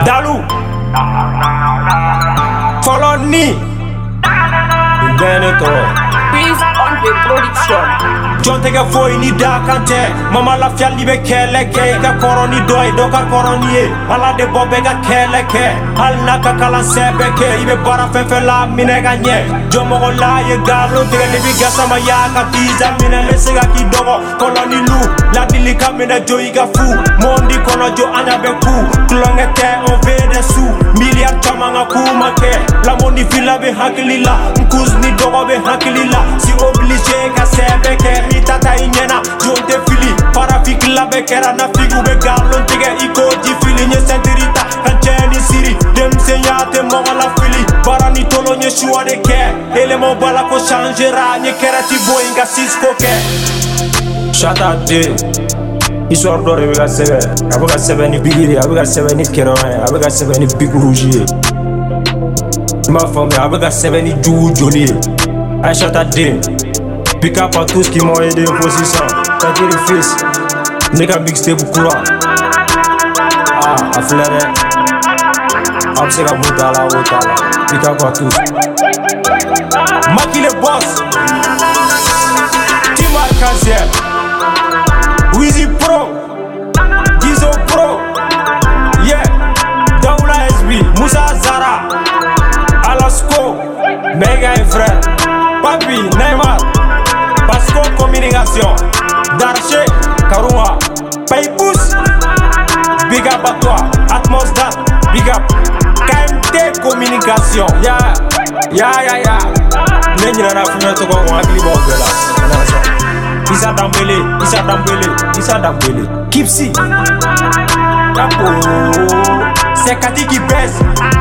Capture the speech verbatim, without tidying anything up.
Dalou Follow me Benetton Peace on the production. John tega foi ni da kante mama la fial libe kele ke ka koroni doy do ka koroni e ala de bobe ga kele ke al na ka kala sebe ke ibe bara fe fe la mine ga nye jomo go la ye galo tega libi gasa ma ya ka tiza mine le sega ki dogo koloni lu la dili ka mine joy ga fu mondi kono jo anya be ku klonge te on ve de sou milliard chama nga ku make la mondi fila be hakilila kuzni dogo be hakilila si obligé ka sebe ke mi tata inyena jonte fili para fikla be kera na figu be galon tige iko di fili nye sentirita kancheni siri dem senyate mama la fili para ni tolo nye shua de ke ele mo bala ko changera nye kera ti boinga sisko ke shata de histoire d'or be ga sebe abuga sebe ni bigiri abuga sebe ni keroin abuga sebe ni big rouge ma femme abuga sebe ni ju joli I shot at day. Pick up à tous qui m'ont aidé au position. T'as dit le fils. Nigga big step pour courir. Ah, à flairer. Absega bouta la bouta la. Pick up à tous. Maki le boss. Tim Arc-en-Ciel. Wheezy Pro. Gizo Pro. Yeah. Daoula S B. Moussa Zara. Alasco. Mega et frère. Papi, Neymar, Basco Communication, Darché, Karuma, Paybous, Big up à toi, Atmos Dat, Big up, K M T Communication, ya, ya, ya, ya, Nenye na fume toko kwa agli bogela, Issa Dambele, Issa Dambele, Issa Dambele, Kipsi, Kapo, c'est Kati qui baisse.